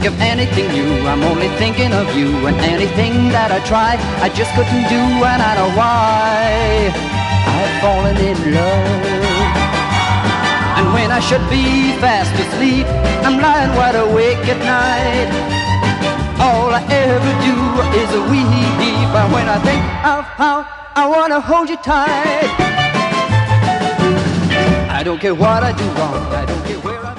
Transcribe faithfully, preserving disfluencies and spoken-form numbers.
think of anything new. I'm only thinking of you, and anything that I try, I just couldn't do, and I know why. I've fallen in love. And when I should be fast asleep, I'm lying wide awake at night. All I ever do is a weep, but when I think of how I wanna hold you tight, I don't care what I do wrong, I don't care where I